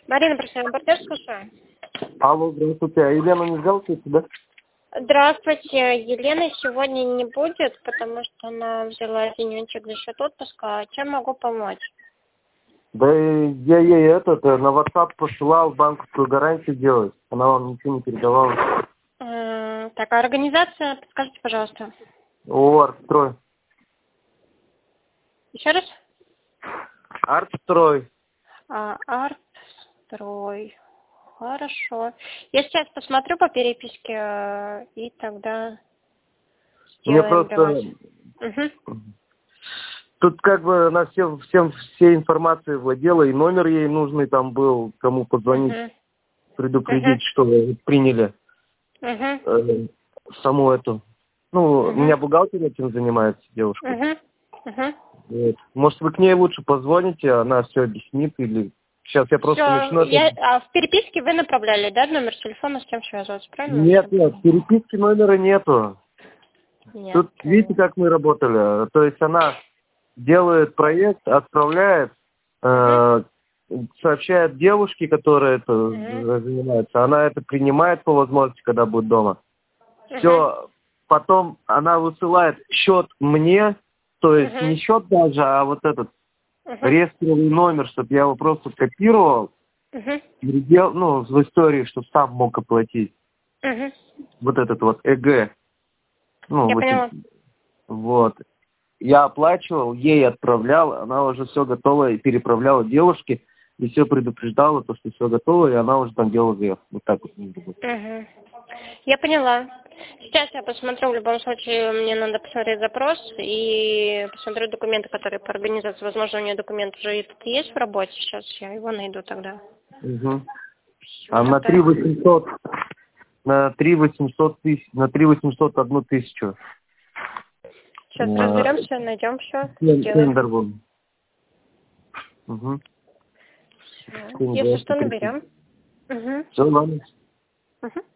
Марина, прошу, репортер, слушаю. Алло, здравствуйте. А Елена не взяла да? Здравствуйте. Елены сегодня не будет, потому что она взяла денечек за счет отпуска. Чем могу помочь? Да я ей на WhatsApp посылал банковскую гарантию делать. Она вам ничего не передавала. Так, а организация, подскажите, пожалуйста. Артстрой. Еще раз? Артстрой. Артстрой. Хорошо. Я сейчас посмотрю по переписке и тогда Мне сделаем для вас. просто... Тут как бы она всей информацией владела, и номер ей нужный там был, кому позвонить, предупредить, что приняли саму эту. У меня бухгалтер этим занимается, девушка. Вот. Может, вы к ней лучше позвоните, она все объяснит, или... Сейчас я просто начну... А в переписке вы направляли, да, номер телефона, с кем связываться, правильно? Нет, в переписке номера нету. Нет. Тут видите, как мы работали? То есть она делает проект, отправляет, сообщает девушке, которая это занимается, она это принимает по возможности, когда будет дома. Все, потом она высылает счет мне, то есть не счет даже, а вот этот реестровый номер, чтобы я его просто копировал, в истории, чтобы сам мог оплатить. Вот этот вот ЭГ. Я поняла. Вот. Я оплачивал, ей отправлял, она уже все готово и переправляла девушке, и все предупреждала, то, что все готово, и она уже там делала заявку. Вот так вот. Я поняла. Сейчас я посмотрю, в любом случае мне надо посмотреть запрос и посмотрю документы, которые по организации. Возможно, у нее документ уже есть в работе, сейчас я его найду тогда. А на 3800, на 3800 тысяч, на 3801 тысячу. Сейчас разберемся, найдем все. Тендер был. Если что, наберем. Все, ладно.